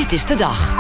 Dit is de dag.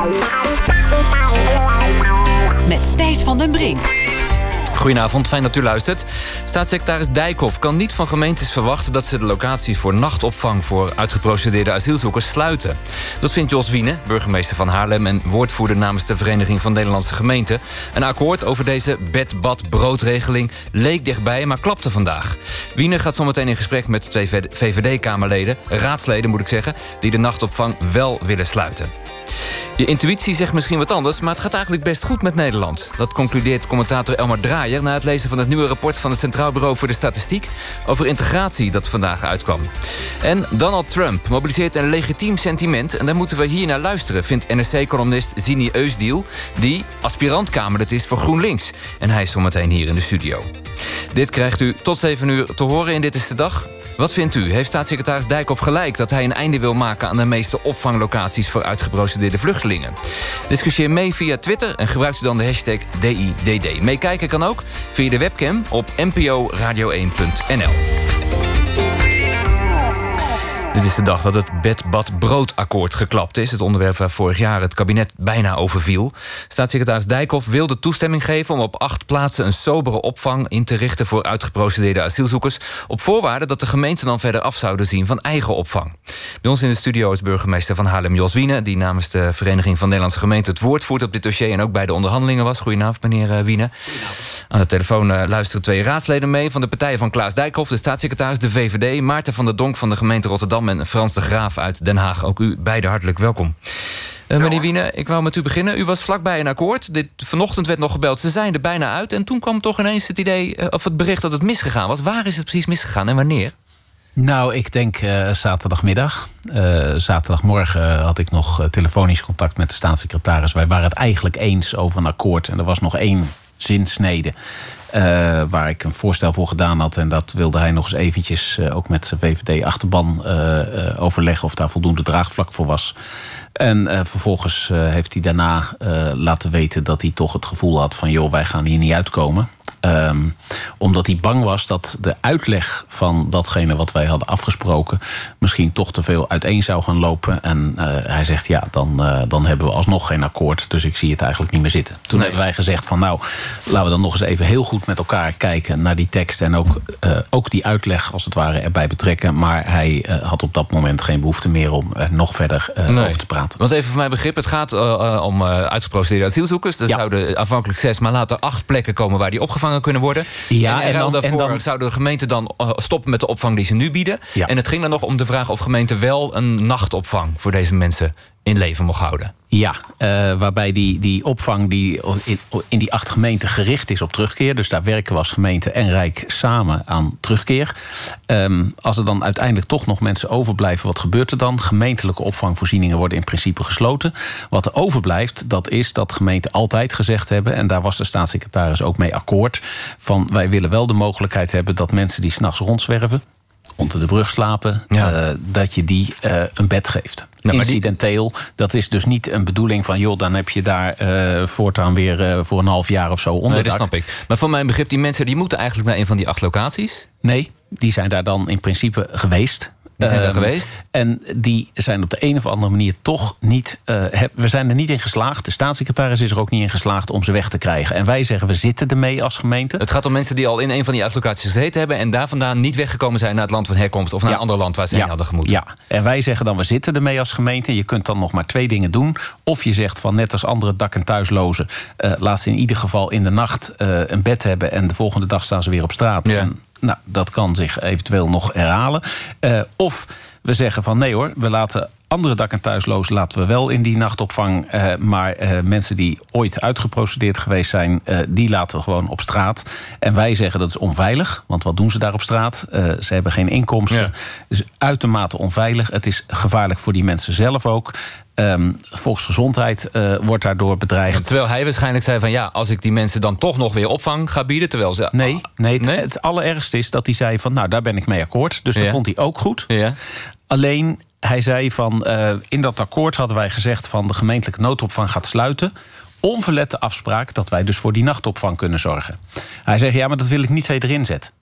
Met Thijs van den Brink. Goedenavond, fijn dat u luistert. Staatssecretaris Dijkhoff kan niet van gemeentes verwachten dat ze de locaties voor nachtopvang voor uitgeprocedeerde asielzoekers sluiten. Dat vindt Jos Wiene, burgemeester van Haarlem en woordvoerder namens de Vereniging van Nederlandse Gemeenten. Een akkoord over deze bed-bad-broodregeling leek dichtbij, maar klapte vandaag. Wiene gaat zometeen in gesprek met 2 VVD-kamerleden, raadsleden moet ik zeggen, die de nachtopvang wel willen sluiten. Je intuïtie zegt misschien wat anders, maar het gaat eigenlijk best goed met Nederland. Dat concludeert commentator Elmar Draaier na het lezen van het nieuwe rapport van het Centraal Bureau voor de Statistiek over integratie dat vandaag uitkwam. En Donald Trump mobiliseert een legitiem sentiment en daar moeten we hier naar luisteren, vindt NRC-columnist Zini Eusdiel, die aspirant-Kamerlid is voor GroenLinks. En hij is zometeen hier in de studio. Dit krijgt u tot 7 uur te horen in Dit is de Dag. Wat vindt u? Heeft staatssecretaris Dijkhoff gelijk dat hij een einde wil maken aan de meeste opvanglocaties voor uitgeprocedeerde vluchtelingen? Discussieer mee via Twitter en gebruikt u dan de hashtag DIDD. Meekijken kan ook via de webcam op nporadio1.nl. Dit is de dag dat het bed-bad-broodakkoord geklapt is. Het onderwerp waar vorig jaar het kabinet bijna overviel. Staatssecretaris Dijkhoff wilde toestemming geven om op 8 plaatsen een sobere opvang in te richten voor uitgeprocedeerde asielzoekers, op voorwaarde dat de gemeenten dan verder af zouden zien van eigen opvang. Bij ons in de studio is burgemeester van Haarlem Jos Wiene, die namens de Vereniging van Nederlandse Gemeenten het woord voert op dit dossier en ook bij de onderhandelingen was. Goedenavond, meneer Wiene. Aan de telefoon luisteren 2 raadsleden mee van de partijen van Klaas Dijkhoff, de staatssecretaris, de VVD, Maarten van der Donk van de gemeente Rotterdam en Frans de Graaf uit Den Haag. Ook u beiden hartelijk welkom. Meneer Wiene, ik wou met u beginnen. U was vlakbij een akkoord. Vanochtend werd nog gebeld, ze zijn er bijna uit. En toen kwam toch ineens het idee, of het bericht dat het misgegaan was. Waar is het precies misgegaan en wanneer? Nou, ik denk zaterdagmiddag. Zaterdagmorgen had ik nog telefonisch contact met de staatssecretaris. Wij waren het eigenlijk eens over een akkoord. En er was nog 1 zinsnede waar ik een voorstel voor gedaan had. En dat wilde hij nog eens eventjes ook met zijn VVD-achterban overleggen of daar voldoende draagvlak voor was. En vervolgens heeft hij daarna laten weten dat hij toch het gevoel had van, joh, wij gaan hier niet uitkomen. Omdat hij bang was dat de uitleg van datgene wat wij hadden afgesproken misschien toch te veel uiteen zou gaan lopen. En hij zegt, ja, dan hebben we alsnog geen akkoord. Dus ik zie het eigenlijk niet meer zitten. Toen hebben wij gezegd van, nou, laten we dan nog eens even heel goed met elkaar kijken naar die tekst. En ook die uitleg als het ware erbij betrekken. Maar hij had op dat moment geen behoefte meer om nog verder over te praten. Want even voor mijn begrip, het gaat om uitgeprocedeerde asielzoekers. Er zouden aanvankelijk 6, maar later 8 plekken komen waar die opgevangen kunnen worden. Ja, en daarvoor zouden de gemeenten dan stoppen met de opvang die ze nu bieden. Ja. En het ging dan nog om de vraag of gemeenten wel een nachtopvang voor deze mensen in leven mocht houden. Ja, waarbij die opvang die in die 8 gemeenten gericht is op terugkeer. Dus daar werken we als gemeente en Rijk samen aan terugkeer. Als er dan uiteindelijk toch nog mensen overblijven, wat gebeurt er dan? Gemeentelijke opvangvoorzieningen worden in principe gesloten. Wat er overblijft, dat is dat gemeenten altijd gezegd hebben, en daar was de staatssecretaris ook mee akkoord, van wij willen wel de mogelijkheid hebben dat mensen die 's nachts rondzwerven, onder de brug slapen, dat je die een bed geeft. Incidenteel, dat is dus niet een bedoeling van, joh, dan heb je daar voortaan weer voor een half jaar of zo onderdak. Nee, dat snap ik. Maar voor mijn begrip, die mensen die moeten eigenlijk naar een van die 8 locaties? Nee, die zijn daar dan in principe geweest. Die zijn daar geweest? En die zijn op de een of andere manier toch niet. We zijn er niet in geslaagd. De staatssecretaris is er ook niet in geslaagd om ze weg te krijgen. En wij zeggen, we zitten ermee als gemeente. Het gaat om mensen die al in een van die uitlocaties gezeten hebben en daar vandaan niet weggekomen zijn naar het land van herkomst of naar een ander land waar ze heen hadden gemoeten. Ja, en wij zeggen dan, we zitten ermee als gemeente. Je kunt dan nog maar 2 dingen doen. Of je zegt van, net als andere dak- en thuislozen, laat ze in ieder geval in de nacht een bed hebben en de volgende dag staan ze weer op straat. Ja. En, nou, dat kan zich eventueel nog herhalen. Of we zeggen van, nee hoor, we laten andere dak- en thuislozen laten we wel in die nachtopvang. Maar mensen die ooit uitgeprocedeerd geweest zijn, die laten we gewoon op straat. En wij zeggen dat is onveilig. Want wat doen ze daar op straat? Ze hebben geen inkomsten. Ja. Dus uitermate onveilig. Het is gevaarlijk voor die mensen zelf ook. Volksgezondheid wordt daardoor bedreigd. Terwijl hij waarschijnlijk zei van, ja, als ik die mensen dan toch nog weer opvang ga bieden, terwijl ze... Nee, het allerergste is dat hij zei van, nou, daar ben ik mee akkoord. Dus dat vond hij ook goed. Ja. Alleen, hij zei van, in dat akkoord hadden wij gezegd van, de gemeentelijke noodopvang gaat sluiten. Onverlette afspraak dat wij dus voor die nachtopvang kunnen zorgen. Hij zegt, ja, maar dat wil ik niet erin zetten.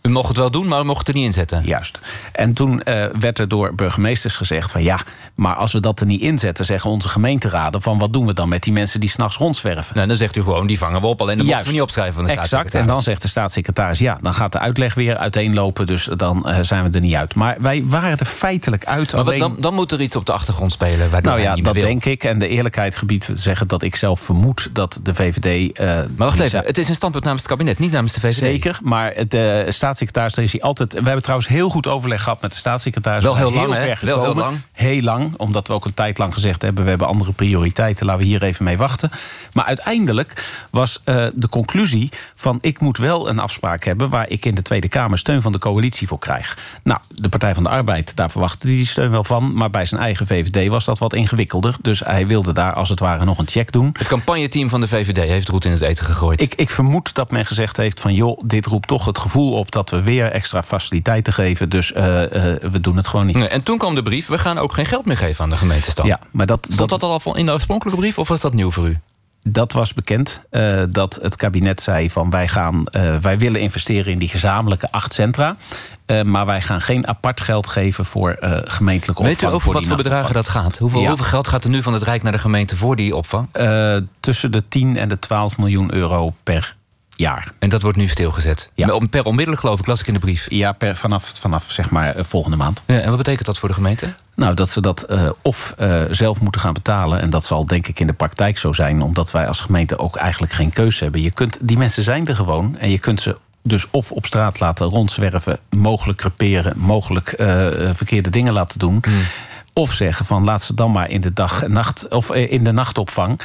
U mocht het wel doen, maar u mocht het er niet in zetten. Juist. En toen werd er door burgemeesters gezegd van ja, maar als we dat er niet inzetten, zeggen onze gemeenteraden van wat doen we dan met die mensen die 's nachts rondzwerven? Nou, dan zegt u gewoon, die vangen we op, alleen dat mochten we niet opschrijven van de staatssecretaris. Exact, en dan zegt de staatssecretaris, ja, dan gaat de uitleg weer uiteenlopen, dus dan zijn we er niet uit. Maar wij waren er feitelijk uit. Maar alleen... dan moet er iets op de achtergrond spelen. Nou ja, dat denk ik. En de eerlijkheid gebiedt zeggen dat ik zelf vermoed dat de VVD... maar wacht even, het is een standpunt namens het kabinet, niet namens de VVD. Zeker, maar de staatssecretaris, daar is hij altijd... We hebben trouwens heel goed overleg gehad met de staatssecretaris. Wel heel lang, hè? Wel heel lang. Heel lang, omdat we ook een tijd lang gezegd hebben... we hebben andere prioriteiten, laten we hier even mee wachten. Maar uiteindelijk was de conclusie van... ik moet wel een afspraak hebben waar ik in de Tweede Kamer steun van de coalitie voor krijg. Nou, de Partij van de Arbeid, daar verwachtte hij die steun wel van... maar bij zijn eigen VVD was dat wat ingewikkelder. Dus hij wilde daar als het ware nog een check doen. Het campagneteam van de VVD heeft roet in het eten gegooid. Ik vermoed dat men gezegd heeft van... joh, dit roept toch het gevoel op dat we weer extra faciliteiten geven. Dus we doen het gewoon niet. Nee, en toen kwam de brief, we gaan ook geen geld meer geven aan de gemeentestam. Ja, maar Stond dat al in de oorspronkelijke brief of was dat nieuw voor u? Dat was bekend, dat het kabinet zei van wij willen investeren in die gezamenlijke 8 centra. Maar wij gaan geen apart geld geven voor gemeentelijke opvang. Weet u over wat voor bedragen dat gaat? Hoeveel geld gaat er nu van het Rijk naar de gemeente voor die opvang? Tussen de 10 en de 12 miljoen euro per jaar. En dat wordt nu stilgezet? Ja. Per onmiddellijk geloof ik, las ik in de brief. Ja, vanaf zeg maar volgende maand. Ja, en wat betekent dat voor de gemeente? Nou, dat ze dat zelf moeten gaan betalen. En dat zal denk ik in de praktijk zo zijn. Omdat wij als gemeente ook eigenlijk geen keus hebben. Die mensen zijn er gewoon. En je kunt ze dus of op straat laten rondzwerven. Mogelijk creperen. Mogelijk verkeerde dingen laten doen. Of zeggen van laat ze dan maar in de nachtopvang.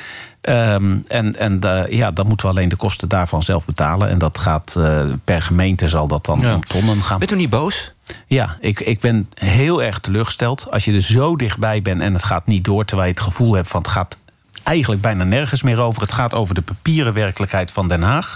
Dan moeten we alleen de kosten daarvan zelf betalen. En dat gaat per gemeente zal dat dan om tonnen gaan. Bent u niet boos? Ja, ik ben heel erg teleurgesteld. Als je er zo dichtbij bent en het gaat niet door... terwijl je het gevoel hebt van het gaat eigenlijk bijna nergens meer over. Het gaat over de papieren werkelijkheid van Den Haag.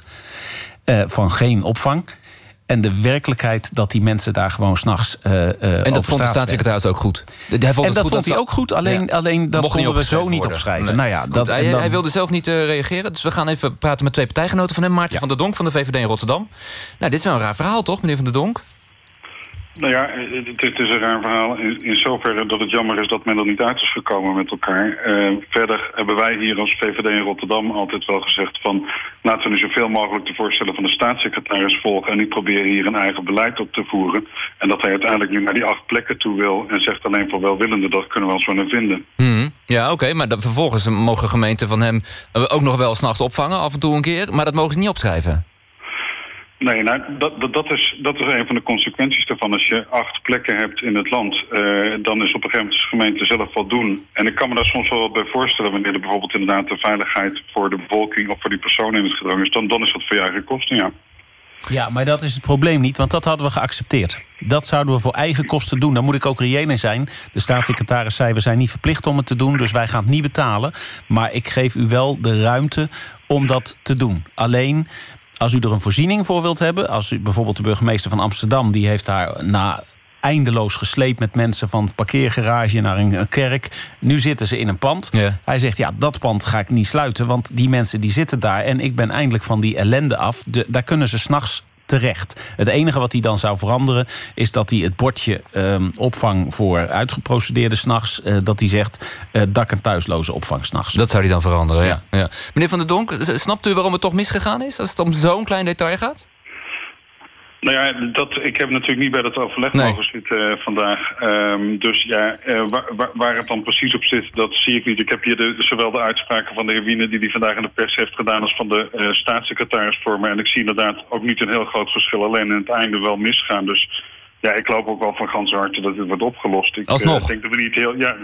Van geen opvang. En de werkelijkheid dat die mensen daar gewoon 's nachts en dat vond de staatssecretaris ook goed. Hij vond hij ook goed, alleen dat konden we zo niet opschrijven. Nee. Nou ja, goed, hij wilde zelf niet reageren. Dus we gaan even praten met 2 partijgenoten van hem. Maarten van der Donk van de VVD in Rotterdam. Nou, dit is wel een raar verhaal, toch, meneer van der Donk? Nou ja, het is een raar verhaal in zoverre dat het jammer is dat men er niet uit is gekomen met elkaar. Verder hebben wij hier als VVD in Rotterdam altijd wel gezegd van... laten we nu zoveel mogelijk de voorstellen van de staatssecretaris volgen... en niet proberen hier een eigen beleid op te voeren. En dat hij uiteindelijk nu naar die 8 plekken toe wil... en zegt alleen voor welwillenden, dat kunnen we ons wel in vinden. Ja, oké, maar vervolgens mogen gemeenten van hem ook nog wel 's nachts opvangen, af en toe een keer. Maar dat mogen ze niet opschrijven. Nee, nou, dat is een van de consequenties daarvan. Als je 8 plekken hebt in het land, dan is op een gegeven moment de gemeente zelf wat doen. En ik kan me daar soms wel wat bij voorstellen... wanneer er bijvoorbeeld inderdaad de veiligheid voor de bevolking... of voor die persoon in het gedrang is, dan is dat voor je eigen kosten, ja. Ja, maar dat is het probleem niet, want dat hadden we geaccepteerd. Dat zouden we voor eigen kosten doen. Daar moet ik ook reëel in zijn. De staatssecretaris zei, we zijn niet verplicht om het te doen... dus wij gaan het niet betalen. Maar ik geef u wel de ruimte om dat te doen. Alleen... als u er een voorziening voor wilt hebben... als u bijvoorbeeld de burgemeester van Amsterdam... die heeft daar eindeloos gesleept met mensen... van het parkeergarage naar een kerk. Nu zitten ze in een pand. Ja. Hij zegt, ja, dat pand ga ik niet sluiten... want die mensen die zitten daar... en ik ben eindelijk van die ellende af. Daar kunnen ze 's nachts terecht. Het enige wat hij dan zou veranderen... is dat hij het bordje opvang voor uitgeprocedeerden 's nachts... dat hij zegt dak- en thuisloze opvang 's nachts. Dat zou hij dan veranderen, ja. Meneer Van der Donk, snapt u waarom het toch misgegaan is... als het om zo'n klein detail gaat? Nou ja, ik heb natuurlijk niet bij dat overleg mogen zitten vandaag. Dus ja, waar het dan precies op zit, dat zie ik niet. Ik heb hier zowel de uitspraken van de heer Wiene... die vandaag in de pers heeft gedaan... als van de staatssecretaris voor me. En ik zie inderdaad ook niet een heel groot verschil. Alleen in het einde wel misgaan. Dus ja, ik loop ook wel van ganse harte dat dit wordt opgelost. Ik denk dat we niet heel... Ja,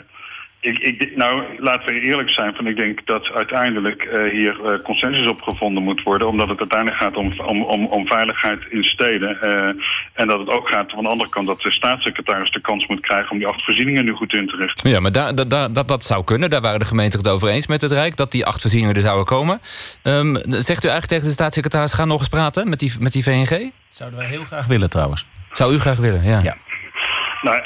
nou, laten we eerlijk zijn. Ik denk dat uiteindelijk hier consensus op gevonden moet worden. Omdat het uiteindelijk gaat om veiligheid in steden. En dat het ook gaat van de andere kant dat de staatssecretaris de kans moet krijgen... om die 8 voorzieningen nu goed in te richten. Ja, maar dat zou kunnen. Daar waren de gemeenten het over eens met het Rijk. Dat die 8 voorzieningen er zouden komen. Zegt u eigenlijk tegen de staatssecretaris... ga nog eens praten met die VNG? Zouden wij heel graag willen trouwens. Zou u graag willen, ja. Nou,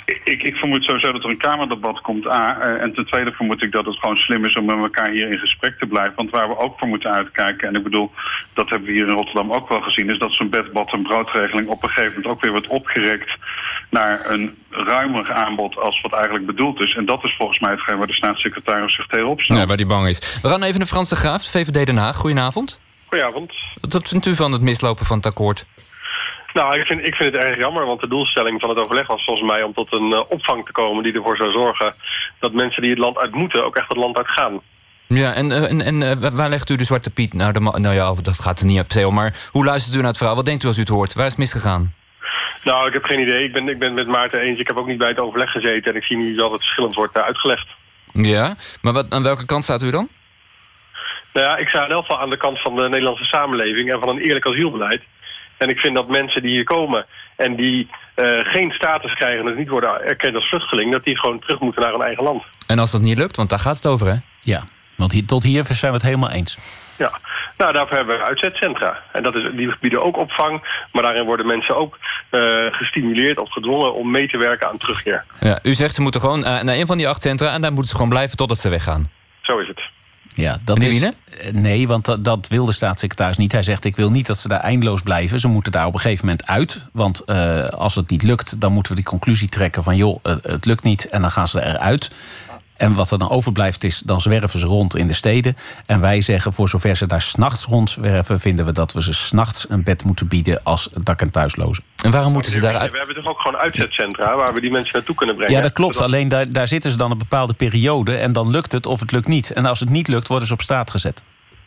Ik vermoed sowieso dat er een Kamerdebat komt, en ten tweede vermoed ik dat het gewoon slim is om met elkaar hier in gesprek te blijven. Want waar we ook voor moeten uitkijken, en ik bedoel, dat hebben we hier in Rotterdam ook wel gezien, is dat zo'n bed, bad en broodregeling op een gegeven moment ook weer wordt opgerekt naar een ruimer aanbod als wat eigenlijk bedoeld is. En dat is volgens mij hetgeen waar de staatssecretaris zich tegen opstelt. Ja, waar die bang is. We gaan even naar Frans de Graaf, VVD Den Haag. Goedenavond. Goedenavond. Wat vindt u van het mislopen van het akkoord? Nou, ik vind het erg jammer, want de doelstelling van het overleg was volgens mij om tot een opvang te komen die ervoor zou zorgen dat mensen die het land uit moeten ook echt het land uit gaan. Ja, en waar legt u de zwarte piet? Nou ja, dat gaat er niet op zeel, maar hoe luistert u naar het verhaal? Wat denkt u als u het hoort? Waar is het misgegaan? Nou, ik heb geen idee. Ik ben het met Maarten eens. Ik heb ook niet bij het overleg gezeten en ik zie nu dat het verschillend wordt uitgelegd. Ja, maar aan welke kant staat u dan? Nou ja, ik sta in elk geval aan de kant van de Nederlandse samenleving en van een eerlijk asielbeleid. En ik vind dat mensen die hier komen en die geen status krijgen en dus niet worden erkend als vluchteling, dat die gewoon terug moeten naar hun eigen land. En als dat niet lukt, want daar gaat het over, hè? Ja, want tot hier zijn we het helemaal eens. Ja, nou daarvoor hebben we uitzetcentra. En die bieden ook opvang, maar daarin worden mensen ook gestimuleerd of gedwongen om mee te werken aan terugkeer. Ja, u zegt ze moeten gewoon naar een van die 8 centra en daar moeten ze gewoon blijven totdat ze weggaan. Zo is het. Ja, dat is, nee, want dat wil de staatssecretaris niet. Hij zegt, ik wil niet dat ze daar eindeloos blijven. Ze moeten daar op een gegeven moment uit. Want als het niet lukt, dan moeten we die conclusie trekken van, joh, het lukt niet en dan gaan ze eruit. En wat er dan overblijft is, dan zwerven ze rond in de steden. En wij zeggen, voor zover ze daar 's nachts rondzwerven, vinden we dat we ze 's nachts een bed moeten bieden als dak- en thuislozen. En waarom moeten ze daaruit? We hebben toch ook gewoon uitzetcentra waar we die mensen naartoe kunnen brengen. Ja, dat klopt. Alleen daar zitten ze dan een bepaalde periode en dan lukt het of het lukt niet. En als het niet lukt, worden ze op straat gezet.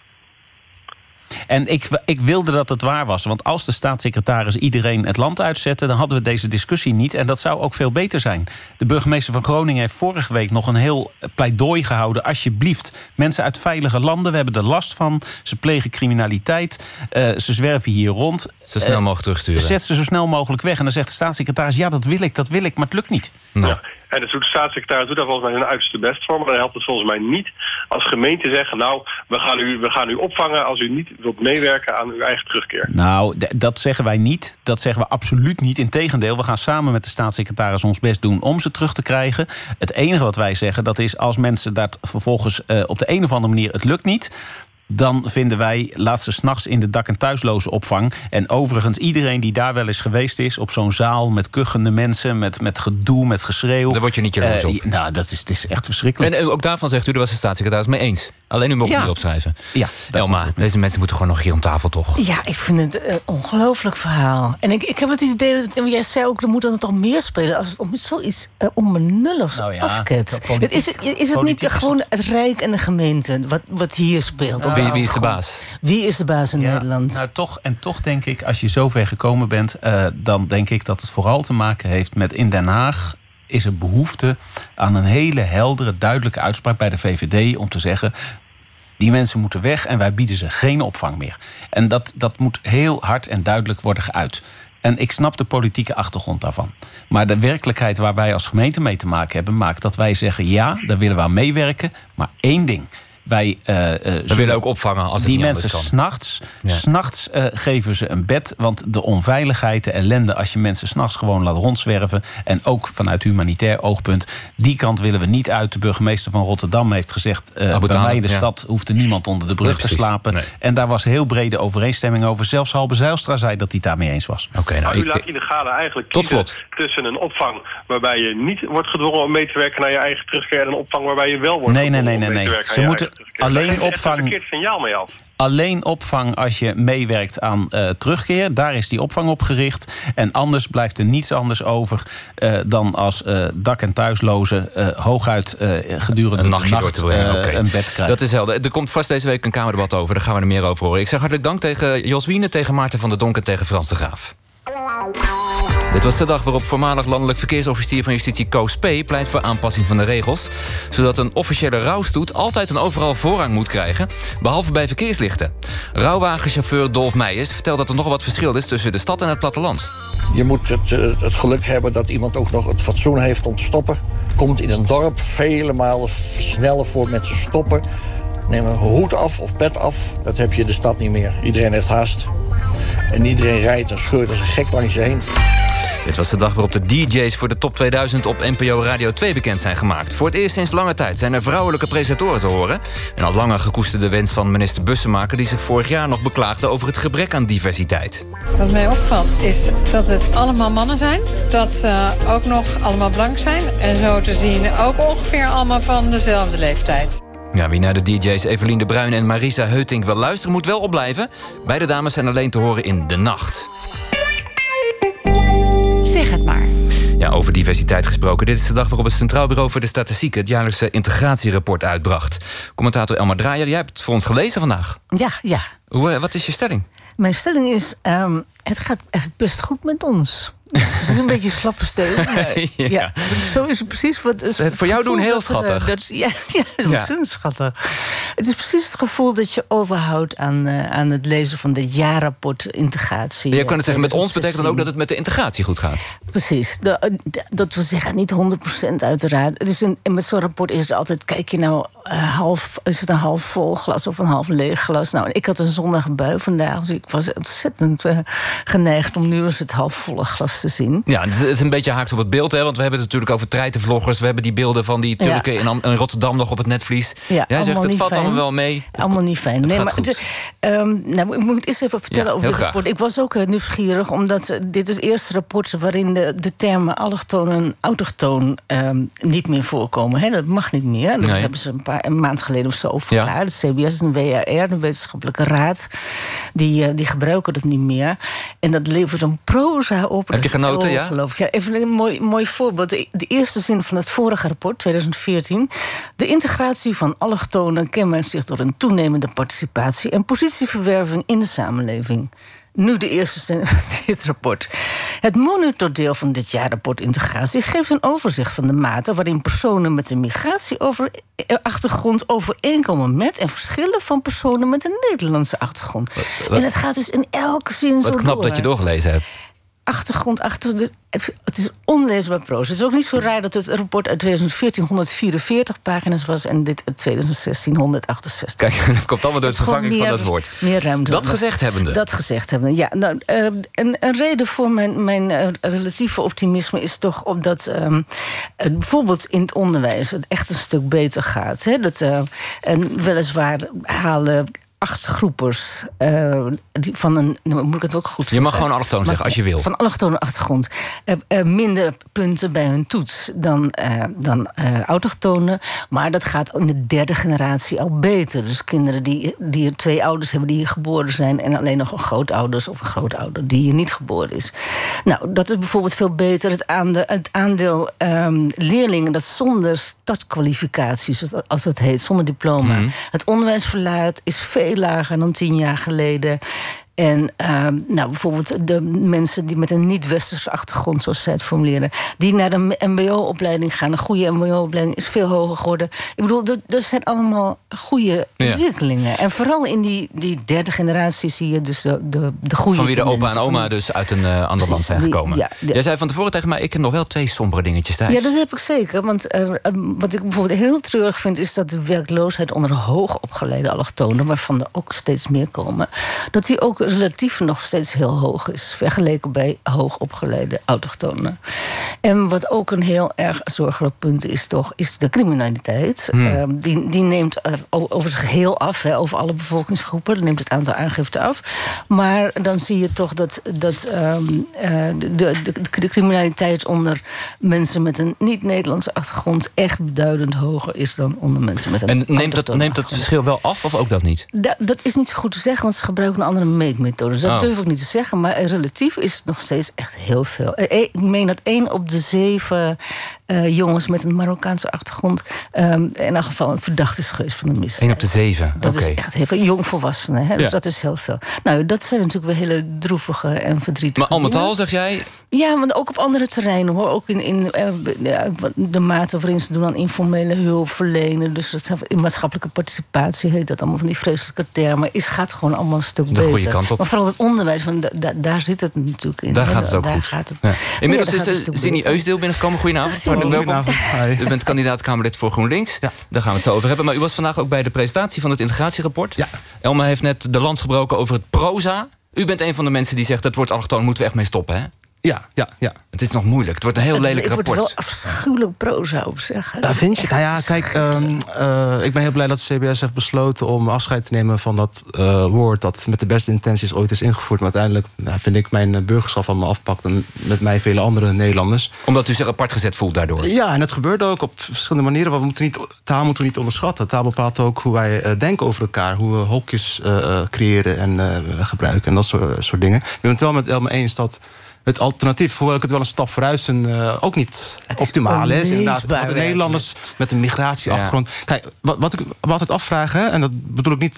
En ik wilde dat het waar was. Want als de staatssecretaris iedereen het land uitzette, dan hadden we deze discussie niet. En dat zou ook veel beter zijn. De burgemeester van Groningen heeft vorige week nog een heel pleidooi gehouden. Alsjeblieft, mensen uit veilige landen, we hebben er last van. Ze plegen criminaliteit. Ze zwerven hier rond. Zo snel mogelijk terugsturen. Zet ze zo snel mogelijk weg. En dan zegt de staatssecretaris, ja, dat wil ik, maar het lukt niet. Nou. Ja. En de staatssecretaris doet daar volgens mij zijn uiterste best voor. Maar dan helpt het volgens mij niet als gemeente zeggen, nou, we gaan u opvangen als u niet wilt meewerken aan uw eigen terugkeer. Nou, dat zeggen wij niet. Dat zeggen we absoluut niet. Integendeel, we gaan samen met de staatssecretaris ons best doen om ze terug te krijgen. Het enige wat wij zeggen, dat is als mensen dat vervolgens op de een of andere manier, het lukt niet, dan vinden wij, laat ze 's nachts in de dak- en thuisloze opvang. En overigens, iedereen die daar wel eens geweest is, op zo'n zaal met kuchende mensen, met gedoe, met geschreeuw. Daar word je niet jaloers op. Nou, het is echt verschrikkelijk. En ook daarvan zegt u, daar was de staatssecretaris mee eens. Alleen u mocht het niet opschrijven. Ja, Elma, deze mensen moeten gewoon nog hier om tafel, toch? Ja, ik vind het een ongelooflijk verhaal. En ik heb het idee, jij zei ook, er moet dan toch meer spelen als het om zoiets onbenulligs afket. Is het niet gewoon het Rijk en de gemeente wat hier speelt? Wie is de baas? Wie is de baas in Nederland? Nou, toch denk ik, als je zover gekomen bent, dan denk ik dat het vooral te maken heeft met in Den Haag is er behoefte aan een hele heldere, duidelijke uitspraak bij de VVD om te zeggen, die mensen moeten weg en wij bieden ze geen opvang meer. En dat moet heel hard en duidelijk worden geuit. En ik snap de politieke achtergrond daarvan. Maar de werkelijkheid waar wij als gemeente mee te maken hebben, maakt dat wij zeggen, ja, daar willen we aan meewerken. Maar één ding. Wij willen ook opvangen als het die niet mensen s'nachts geven ze een bed. Want de onveiligheid, de ellende, als je mensen s'nachts gewoon laat rondzwerven, en ook vanuit humanitair oogpunt, die kant willen we niet uit. De burgemeester van Rotterdam heeft gezegd, bij mij in de stad hoeft er niemand onder de brug te slapen. Nee. En daar was heel brede overeenstemming over. Zelfs Halbe Zijlstra zei dat hij het daarmee eens was. Maar u laat illegale eigenlijk kiezen tussen een opvang waarbij je niet wordt gedwongen om mee te werken naar je eigen terugkeer en een opvang waarbij je wel wordt gedwongen om mee te werken. Ze moeten alleen opvang. Een verkeerd signaal mee af. Alleen opvang als je meewerkt aan terugkeer. Daar is die opvang op gericht. En anders blijft er niets anders over dan als dak- en thuislozen hooguit gedurende een nachtje de nacht door te brengen. een bed krijgen. Dat is helder. Er komt vast deze week een Kamerdebat over. Daar gaan we er meer over horen. Ik zeg hartelijk dank tegen Jos Wiene, tegen Maarten van der Donk en tegen Frans de Graaf. Dit was de dag waarop voormalig landelijk verkeersofficier van justitie Koos P. pleit voor aanpassing van de regels, zodat een officiële rouwstoet altijd en overal voorrang moet krijgen, behalve bij verkeerslichten. Rouwwagenchauffeur Dolf Meijers vertelt dat er nogal wat verschil is tussen de stad en het platteland. Je moet het geluk hebben dat iemand ook nog het fatsoen heeft om te stoppen. Komt in een dorp vele malen sneller voor mensen stoppen. Neem een hoed af of pet af. Dat heb je in de stad niet meer. Iedereen heeft haast. En iedereen rijdt en scheurt als een gek langs je heen. Dit was de dag waarop de DJ's voor de Top 2000 op NPO Radio 2 bekend zijn gemaakt. Voor het eerst sinds lange tijd zijn er vrouwelijke presentatoren te horen. En al langer gekoesterde wens van minister Bussemaker, die zich vorig jaar nog beklaagde over het gebrek aan diversiteit. Wat mij opvalt is dat het allemaal mannen zijn. Dat ze ook nog allemaal blank zijn. En zo te zien ook ongeveer allemaal van dezelfde leeftijd. Ja, wie naar de DJ's Evelien de Bruin en Marisa Heutink wil luisteren, moet wel opblijven. Beide dames zijn alleen te horen in de nacht. Zeg het maar. Ja, over diversiteit gesproken. Dit is de dag waarop het Centraal Bureau voor de Statistiek het jaarlijkse integratierapport uitbracht. Commentator Elma Draaier, jij hebt het voor ons gelezen vandaag. Ja. Wat is je stelling? Mijn stelling is, het gaat eigenlijk best goed met ons. Ja, het is een beetje een slappe stelling. Ja, zo is het precies wat. Voor jou doen heel schattig. Dat is schattig. Het is precies het gevoel dat je overhoudt aan het lezen van dit jaarrapport integratie. Je kan het zeggen, met ons betekent dan ook dat het met de integratie goed gaat. Precies. Dat wil zeggen, niet 100% uiteraard. Het is met zo'n rapport is het altijd, kijk je nou is het een half vol glas of een half leeg glas? Nou, ik had een zonnige bui vandaag, dus ik was ontzettend geneigd om nu eens het halfvolle glas te zien. Ja, het is een beetje haaks op het beeld, hè, want we hebben het natuurlijk over treitenvloggers. We hebben die beelden van die Turken in Rotterdam nog op het netvlies. Ja, jij zegt, het valt allemaal wel mee. Allemaal niet fijn. Nee, maar ik moet eerst even vertellen over dit rapport. Ik was ook nieuwsgierig, omdat dit is het eerste rapport waarin de termen allochtoon en autochtoon niet meer voorkomen. Hè? Dat mag niet meer. Dat hebben ze een maand geleden of zo verklaard. De CBS en WRR, de wetenschappelijke raad, die gebruiken dat niet meer. En dat levert een proza op. Heb je genoten, ja? Ja, even een mooi voorbeeld. De eerste zin van het vorige rapport, 2014. De integratie van allochtonen kenmerkt zich door een toenemende participatie en positieverwerving in de samenleving. Nu de eerste zin van dit rapport. Het monitordeel van dit jaarrapport integratie geeft een overzicht van de mate waarin personen met een migratieachtergrond overeenkomen met en verschillen van personen met een Nederlandse achtergrond. En het gaat dus in elke zin zo door. Wat knap dat je doorgelezen hebt. Het is onleesbaar proza. Het is ook niet zo raar dat het rapport uit 2014 144 pagina's was en dit uit 2016 168. Kijk, het komt allemaal door het vervanging van dat woord. Meer ruimte. Dat gezegd hebbende, ja. Nou, een reden voor mijn relatieve optimisme is toch omdat bijvoorbeeld in het onderwijs het echt een stuk beter gaat. Hè? En weliswaar halen 8 groepers die van een... moet ik het ook goed zeggen? Je mag gewoon allochtoon zeggen, als je wil. Van allochtone achtergrond. Minder punten bij hun toets dan autochtonen. Maar dat gaat in de 3e generatie al beter. Dus kinderen die 2 ouders hebben die hier geboren zijn en alleen nog een grootouders of een grootouder die hier niet geboren is. Nou, dat is bijvoorbeeld veel beter. Het aandeel leerlingen dat zonder startkwalificaties, als het heet, zonder diploma, het onderwijs verlaat, is veel lager dan 10 jaar geleden. En bijvoorbeeld de mensen die met een niet-westerse achtergrond, zoals zij het formuleren, die naar de mbo-opleiding gaan. Een goede mbo-opleiding is veel hoger geworden. Ik bedoel, dat zijn allemaal goede ontwikkelingen. En vooral in die 3e generatie zie je dus de goede. Van wie de opa en oma dus uit een ander land zijn gekomen. Jij zei van tevoren tegen mij, ik heb nog wel 2 sombere dingetjes thuis. Ja, dat heb ik zeker. Want wat ik bijvoorbeeld heel treurig vind, is dat de werkloosheid onder hoogopgeleide allochtonen, waarvan er ook steeds meer komen, dat die ook relatief nog steeds heel hoog is, vergeleken bij hoogopgeleide autochtonen. En wat ook een heel erg zorgelijk punt is, is de criminaliteit. Die neemt over zijn geheel af, over alle bevolkingsgroepen. Dan neemt het aantal aangiften af. Maar dan zie je toch dat de criminaliteit onder mensen met een niet-Nederlandse achtergrond echt beduidend hoger is dan onder mensen met een neemt dat verschil wel af, of ook dat niet? Dat is niet zo goed te zeggen, want ze gebruiken een andere meetmethode. Dat durf ik niet te zeggen, maar relatief is het nog steeds echt heel veel. Ik meen dat 1 op de 7 jongens met een Marokkaanse achtergrond in elk geval een verdachte is geweest van een misdrijf. 1 op de 7, Dat is echt heel veel. Jongvolwassenen, hè? Dus dat is heel veel. Nou, dat zijn natuurlijk wel hele droevige en verdrietige Maar al met dingen. al, zeg jij? Ja, want ook op andere terreinen, hoor. Ook in de mate waarin ze doen aan informele hulp verlenen. Dus dat maatschappelijke participatie heet dat allemaal, van die vreselijke termen. Gaat gewoon allemaal een stuk beter. Goede kant op. Maar vooral het onderwijs, daar zit het natuurlijk in. Daar gaat het ook goed. Inmiddels is Zinny Eusdeel binnengekomen. Goedenavond. Hartelijk welkom. U bent kandidaat-Kamerlid voor GroenLinks. Ja. Daar gaan we het zo over hebben. Maar u was vandaag ook bij de presentatie van het integratierapport. Ja. Elma heeft net de lans gebroken over het proza. U bent een van de mensen die zegt, dat woord allochtoon moeten we echt mee stoppen, hè? Ja. Het is nog moeilijk. Het wordt een heel lelijk rapport. Het wordt wel afschuwelijk proza op zeggen. Vind je? Nou ja, kijk, ik ben heel blij dat de CBS heeft besloten om afscheid te nemen van dat woord dat met de beste intenties ooit is ingevoerd. Maar uiteindelijk vind ik mijn burgerschap van me afpakt en met mij vele andere Nederlanders. Omdat u zich apart gezet voelt daardoor? Ja, en het gebeurt ook op verschillende manieren. Taal moeten we niet onderschatten. Taal bepaalt ook hoe wij denken over elkaar. Hoe we hokjes creëren en gebruiken en dat soort dingen. Ik ben het wel met Elma eens dat het alternatief, hoewel ik het wel een stap vooruit vind, ook niet optimaal is. Inderdaad, de Nederlanders met een migratieachtergrond. Ja. Kijk, wat ik me altijd afvraag, hè, en dat bedoel ik niet,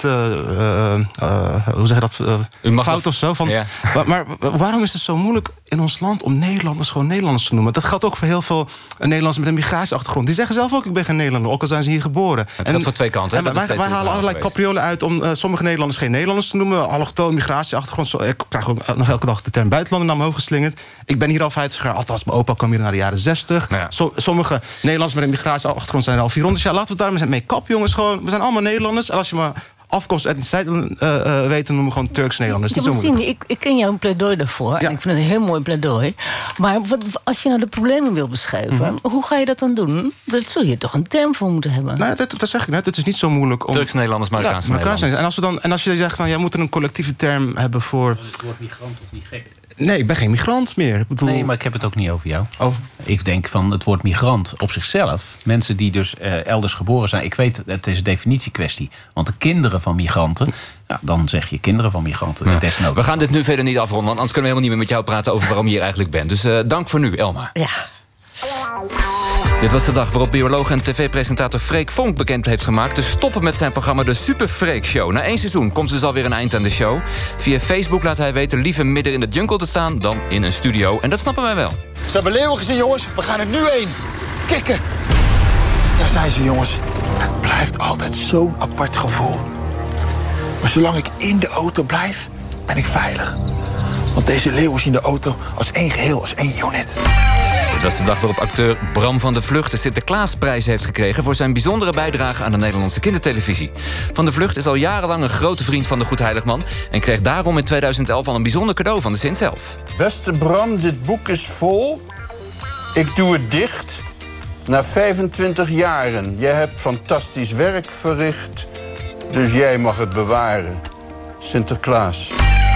hoe zeg je dat, fout of zo. Maar waarom is het zo moeilijk in ons land om Nederlanders gewoon Nederlanders te noemen? Dat geldt ook voor heel veel Nederlanders met een migratieachtergrond. Die zeggen zelf ook, ik ben geen Nederlander, ook al zijn ze hier geboren. Het gaat van twee kanten. Wij halen allerlei capriolen uit om sommige Nederlanders geen Nederlanders te noemen. Allochtoon, migratieachtergrond. Ik krijg ook nog elke dag de term buitenlander naar me hoog geslingerd. Ik ben hier al 50 jaar, althans mijn opa kwam hier naar de jaren 60. Ja. Sommige Nederlanders met een migratieachtergrond zijn er al 400 jaar. Laten we het daar mee kappen, jongens. Gewoon, we zijn allemaal Nederlanders. En als je maar afkomst, etniciteit weten, noemen we gewoon Turks-Nederlanders. Ik ken jou een pleidooi daarvoor. Ja. En ik vind het een heel mooi pleidooi. Maar als je nou de problemen wil beschrijven, hoe ga je dat dan doen? Daar zul je toch een term voor moeten hebben? Nou, dat zeg ik net. Het is niet zo moeilijk om Turks-Nederlanders, Marokkaanse Nederlanders. En als je zegt van, jij moet een collectieve term hebben voor. Het woord migrant toch niet gek? Nee, ik ben geen migrant meer. Ik bedoel... Nee, maar ik heb het ook niet over jou. Oh. Ik denk van het woord migrant op zichzelf. Mensen die dus elders geboren zijn. Ik weet, het is een definitiekwestie. Want de kinderen van migranten, dan zeg je kinderen van migranten. Ja. We gaan dit nu verder niet afronden, want anders kunnen we helemaal niet meer met jou praten over waarom je hier eigenlijk bent. Dus dank voor nu, Elma. Ja. Dit was de dag waarop bioloog en tv-presentator Freek Vonk bekend heeft gemaakt te stoppen met zijn programma De Super Freek Show. Na 1 seizoen komt dus alweer een eind aan de show. Via Facebook laat hij weten liever midden in de jungle te staan dan in een studio. En dat snappen wij wel. Ze hebben leeuwen gezien, jongens. We gaan er nu heen. Kikken. Daar zijn ze, jongens. Het blijft altijd zo'n apart gevoel. Maar zolang ik in de auto blijf, ben ik veilig. Want deze leeuwen zien de auto als één geheel, als één unit. Dit was de dag waarop acteur Bram van der Vlugt de Sinterklaasprijs heeft gekregen voor zijn bijzondere bijdrage aan de Nederlandse kindertelevisie. Van der Vlugt is al jarenlang een grote vriend van de Goedheiligman en kreeg daarom in 2011 al een bijzonder cadeau van de Sint zelf. Beste Bram, dit boek is vol. Ik doe het dicht. Na 25 jaren. Jij hebt fantastisch werk verricht, dus jij mag het bewaren. Sinterklaas.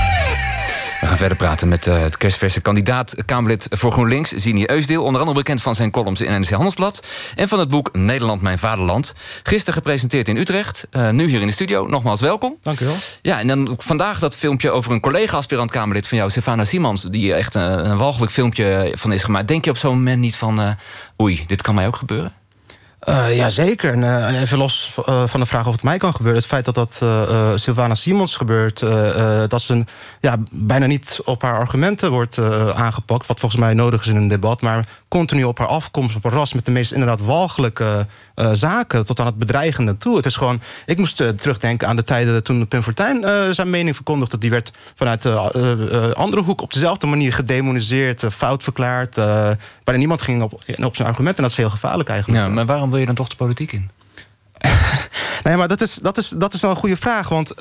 We gaan verder praten met het kerstverse kandidaat-Kamerlid voor GroenLinks, Zini Eusdeel. Onder andere bekend van zijn columns in NRC Handelsblad. En van het boek Nederland, mijn vaderland. Gisteren gepresenteerd in Utrecht. Nu hier in de studio. Nogmaals welkom. Dank u wel. Ja, en dan vandaag dat filmpje over een collega-aspirant-Kamerlid van jou, Sylvana Simons, die echt een walgelijk filmpje van is gemaakt. Denk je op zo'n moment niet van, oei, dit kan mij ook gebeuren? Jazeker. En even los van de vraag of het mij kan gebeuren. Het feit dat Sylvana Simons gebeurt, dat ze bijna niet op haar argumenten wordt aangepakt, wat volgens mij nodig is in een debat, maar continu op haar afkomst, op haar ras, met de meest inderdaad walgelijke zaken, tot aan het bedreigende toe. Het is gewoon, ik moest terugdenken aan de tijden toen Pim Fortuyn zijn mening verkondigde. Die werd vanuit de andere hoek op dezelfde manier gedemoniseerd, fout verklaard. Bijna niemand ging op zijn argumenten en dat is heel gevaarlijk eigenlijk. Ja, maar waarom wil je dan toch de politiek in? Nee, maar dat is wel een goede vraag, want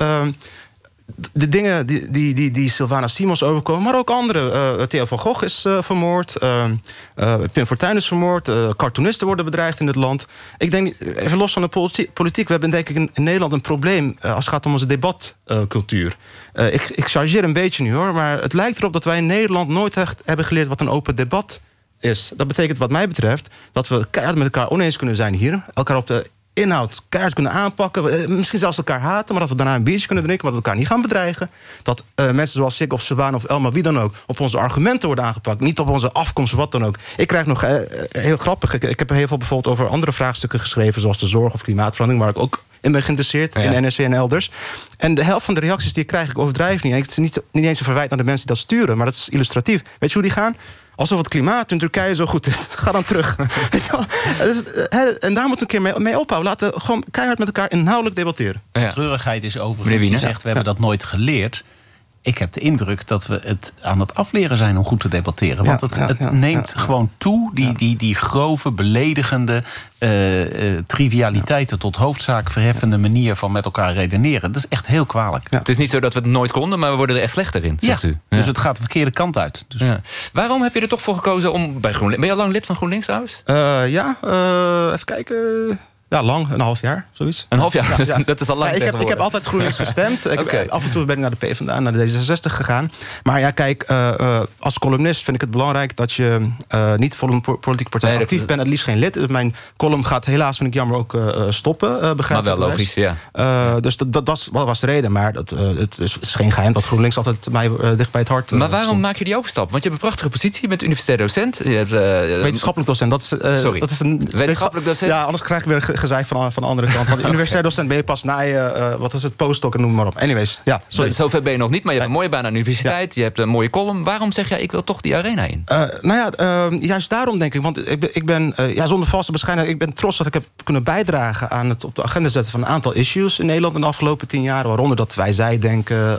de dingen die Sylvana Simons overkomen, maar ook anderen. Theo van Gogh is vermoord. Pim Fortuyn is vermoord. Cartoonisten worden bedreigd in het land. Ik denk, even los van de politiek, we hebben denk ik in Nederland een probleem als het gaat om onze debatcultuur. Ik chargeer een beetje nu hoor, maar het lijkt erop dat wij in Nederland nooit echt hebben geleerd wat een open debat is. Dat betekent wat mij betreft dat we keihard met elkaar oneens kunnen zijn hier. Elkaar op de inhoud keihard kunnen aanpakken. Misschien zelfs elkaar haten, maar dat we daarna een biertje kunnen drinken, maar dat we elkaar niet gaan bedreigen. Dat mensen zoals ik of Sylvana of Elma, wie dan ook, op onze argumenten worden aangepakt. Niet op onze afkomst of wat dan ook. Ik krijg nog heel grappig. Ik heb heel veel bijvoorbeeld over andere vraagstukken geschreven, zoals de zorg of klimaatverandering, waar ik ook in ben geïnteresseerd, in NRC en elders. En de helft van de reacties die ik krijg, ik overdrijf niet. En het is niet eens een verwijt naar de mensen die dat sturen, maar dat is illustratief. Weet je hoe die gaan? Alsof het klimaat in Turkije zo goed is. Ga dan terug. En daar moeten we een keer mee ophouden. Laten we gewoon keihard met elkaar inhoudelijk debatteren. De treurigheid is overigens, je zegt, we hebben dat nooit geleerd. ik heb de indruk dat we het aan het afleren zijn om goed te debatteren. Want het neemt gewoon toe, die grove, beledigende trivialiteiten tot hoofdzaak verheffende manier van met elkaar redeneren. Dat is echt heel kwalijk. Ja. Het is niet zo dat we het nooit konden, maar we worden er echt slechter in, zegt u. Dus het gaat de verkeerde kant uit. Dus. Ja. Waarom heb je er toch voor gekozen om bij GroenLinks... Ben je al lang lid van GroenLinks trouwens? Even kijken... Ja, lang, een half jaar, zoiets. Een half jaar, dat is al lang. Ik heb altijd GroenLinks gestemd. Af en toe ben ik naar de PvdA, naar de D66 gegaan. Maar ja, kijk, als columnist vind ik het belangrijk dat je niet voor een politieke partij actief bent. Het liefst geen lid. Mijn column gaat helaas, vind ik jammer, ook stoppen. Maar wel logisch, ja. Dus dat was de reden. Maar het is geen geheim dat GroenLinks altijd mij dicht bij het hart Maar waarom maak je die overstap? Want je hebt een prachtige positie, je bent universitair docent. Je hebt, wetenschappelijk docent. Sorry, dat is een wetenschappelijk docent? Ja, anders krijg ik weer gezeik van de andere kant. Want universitair docent ben je pas na je, wat is het, postdoc en noem maar op. Anyways, ja, sorry. Zover ben je nog niet, maar je hebt een mooie baan aan de universiteit. Ja. Je hebt een mooie column. Waarom zeg jij, ik wil toch die arena in? Juist daarom denk ik. Want ik ben, zonder valse bescheidenheid, ik ben trots dat ik heb kunnen bijdragen aan het op de agenda zetten van een aantal issues in Nederland in de afgelopen 10 jaar. Waaronder dat wij-zij-denken.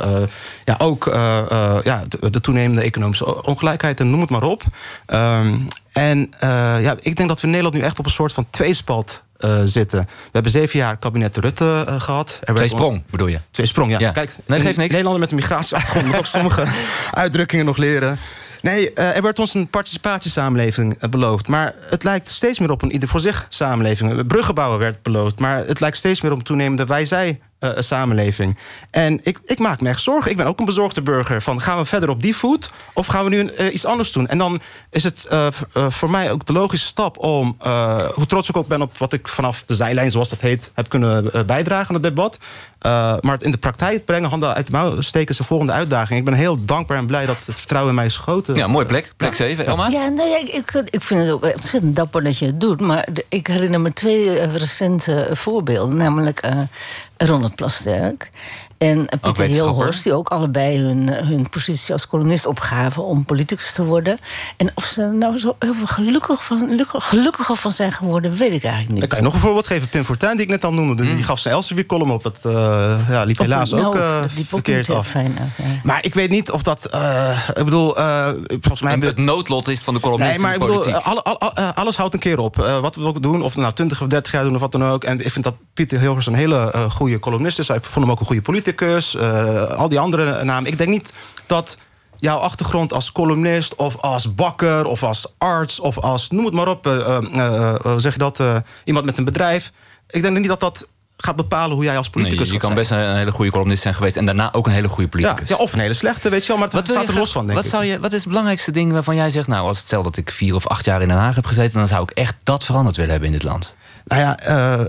De toenemende economische ongelijkheid en noem het maar op. Ik denk dat we in Nederland nu echt op een soort van tweespalt zitten. We hebben 7 jaar kabinet Rutte gehad. Tweesprong, bedoel je? Tweesprong, ja. Kijk, nee, geeft niks. Nederlander met een migratieachtergrond moet ook sommige uitdrukkingen nog leren. Nee, er werd ons een participatiesamenleving beloofd. Maar het lijkt steeds meer op een ieder voor zich samenleving. Bruggen bouwen werd beloofd. Maar het lijkt steeds meer op een toenemende wij-zij samenleving. En ik maak me echt zorgen. Ik ben ook een bezorgde burger. Gaan we verder op die voet? Of gaan we nu iets anders doen? En dan is het voor mij ook de logische stap om... hoe trots ik ook ben op wat ik vanaf de zijlijn, zoals dat heet, heb kunnen bijdragen aan het debat. Maar het in de praktijk brengen, handen uit de mouw steken, is de volgende uitdaging. Ik ben heel dankbaar en blij dat het vertrouwen in mij is groten. Ja, mooie plek. Plek 7. Elma? Ja, ik vind het ook ontzettend dapper dat je het doet. Maar ik herinner me 2 recente voorbeelden. Namelijk Ronald Plasterk en Pieter Hilhorst, die ook allebei hun positie als columnist opgaven om politicus te worden. En of ze nou zo heel veel gelukkiger van zijn geworden, weet ik eigenlijk niet. Ik kan je nog een voorbeeld geven. Pim Fortuyn, die ik net al noemde. Die gaf zijn Elsevier-column op. Dat liep helaas ook verkeerd af. Fijn af, ja. Maar ik weet niet of dat... volgens mij... Het noodlot is van de columnist in de politiek. Alles houdt een keer op. Wat we ook doen, of we nou 20 of 30 jaar doen of wat dan ook. En ik vind dat Pieter Hilhorst een hele goede columnist is. Ik vond hem ook een goede politicus. Al die andere namen. Ik denk niet dat jouw achtergrond als columnist of als bakker of als arts of als, noem het maar op, zeg je dat, iemand met een bedrijf. Ik denk niet dat dat gaat bepalen hoe jij als politicus je kan best een hele goede columnist zijn geweest en daarna ook een hele goede politicus. Ja, of een hele slechte, weet je wel, maar dat staat er los van, denk ik. Wat is het belangrijkste ding waarvan jij zegt, nou, als het stel dat ik 4 of 8 jaar in Den Haag heb gezeten, dan zou ik echt dat veranderd willen hebben in dit land? Nou ja,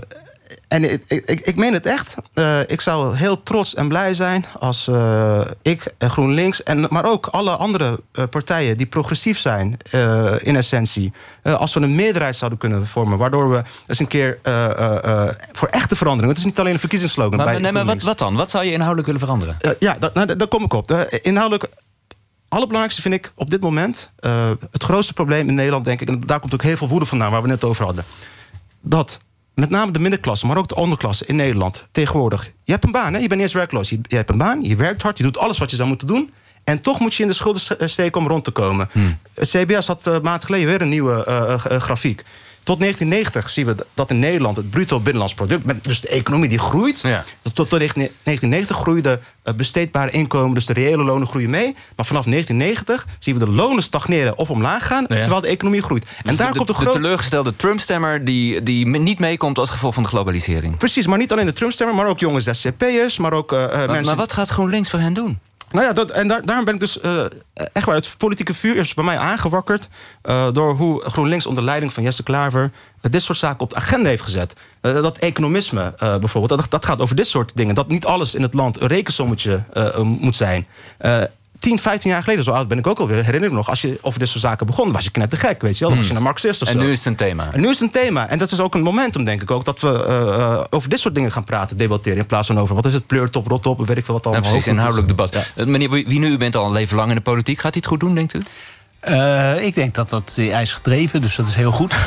en ik meen het echt. Ik zou heel trots en blij zijn als ik, GroenLinks, maar ook alle andere partijen die progressief zijn in essentie, als we een meerderheid zouden kunnen vormen, waardoor we eens een keer voor echte verandering. Het is niet alleen een verkiezingsslogan. Maar wat dan? Wat zou je inhoudelijk willen veranderen? Daar kom ik op. Inhoudelijk. Het allerbelangrijkste vind ik op dit moment, het grootste probleem in Nederland, denk ik, en daar komt ook heel veel woede vandaan, waar we net over hadden, dat met name de middenklasse, maar ook de onderklasse in Nederland tegenwoordig. Je hebt een baan, hè? Je bent eerst werkloos. Je hebt een baan, je werkt hard, je doet alles wat je zou moeten doen. En toch moet je in de schulden steken om rond te komen. Het CBS had een maand geleden weer een nieuwe grafiek. Tot 1990 zien we dat in Nederland het bruto binnenlands product, dus de economie die groeit. Ja. Tot 1990 groeide besteedbare inkomen, dus de reële lonen groeien mee. Maar vanaf 1990 zien we de lonen stagneren of omlaag gaan, terwijl de economie groeit. En dus daar komt de teleurgestelde Trump-stemmer die niet meekomt als gevolg van de globalisering. Precies, maar niet alleen de Trump-stemmer, maar ook jonge ZZP'ers, maar ook mensen. Maar wat gaat GroenLinks voor hen doen? Nou ja, daarom ben ik dus echt wel het politieke vuur is bij mij aangewakkerd door hoe GroenLinks onder leiding van Jesse Klaver dit soort zaken op de agenda heeft gezet. Dat economisme bijvoorbeeld, dat gaat over dit soort dingen. Dat niet alles in het land een rekensommetje moet zijn. 10, 15 jaar geleden, zo oud ben ik ook alweer, herinner ik me nog, als je over dit soort zaken begon, was je knettergek, weet je wel. Dan was je een Marxist of zo. En nu is het een thema. En nu is het een thema. En dat is ook een momentum, denk ik ook, dat we over dit soort dingen gaan praten, debatteren, in plaats van over, wat is het, pleurtop, rotop, weet ik veel wat allemaal. Ja, precies, inhoudelijk debat. Ja. Meneer Wiene, u bent al een leven lang in de politiek. Gaat hij het goed doen, denkt u? Ik denk dat hij is gedreven, dus dat is heel goed.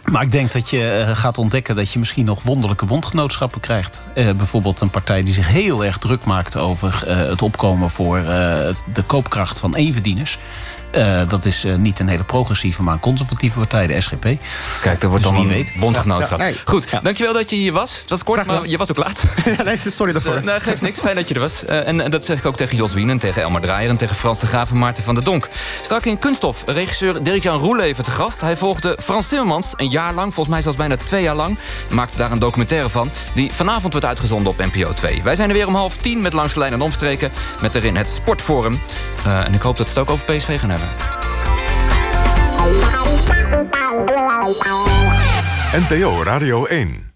Maar ik denk dat je gaat ontdekken dat je misschien nog wonderlijke bondgenootschappen krijgt. Bijvoorbeeld een partij die zich heel erg druk maakt over het opkomen voor de koopkracht van eenverdieners. Dat is niet een hele progressieve, maar een conservatieve partij, de SGP. Kijk, dat wordt dus dan een bondgenootschap. Ja, Goed, dankjewel dat je hier was. Het was kort, maar je was ook laat. Nee, sorry daarvoor. Dus, geeft niks, fijn dat je er was. En dat zeg ik ook tegen Jos Wien en tegen Elmar Draaier en tegen Frans de Graaf en Maarten van der Donk. Straks in Kunststof, regisseur Dirk-Jan Roeleven te gast. Hij volgde Frans Timmermans een jaar lang, volgens mij zelfs bijna 2 jaar lang. Hij maakte daar een documentaire van, die vanavond wordt uitgezonden op NPO 2. Wij zijn er weer om 9:30 met Langs de Lijn en Omstreken. Met erin het Sportforum. En ik hoop dat ze het ook over PSV gaan hebben. NPO Radio 1